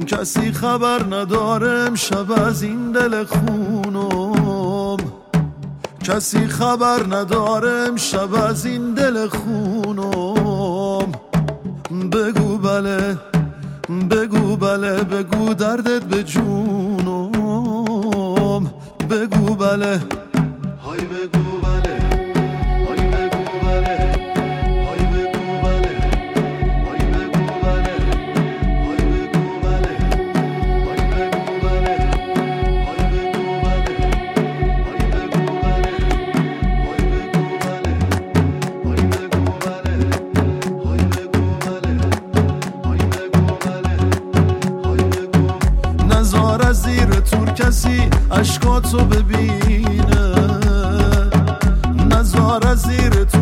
کسی خبر نداره امشب از این دل خونم، کسی خبر نداره امشب از این دل خونم. بگو بله بگو بله، بگو دردت به جونم. بگو بله های بگو بله، های بگو بله، های بگو بله، های بگو بله، های بگو بله، های بگو بله، های بگو بله، های بگو بله، های بگو بله، های بگو بله، های بگو بله، های بگو بله، های بگو. نزار از زیر تور کسی اشکاتو ببینه، نزار از زیر تو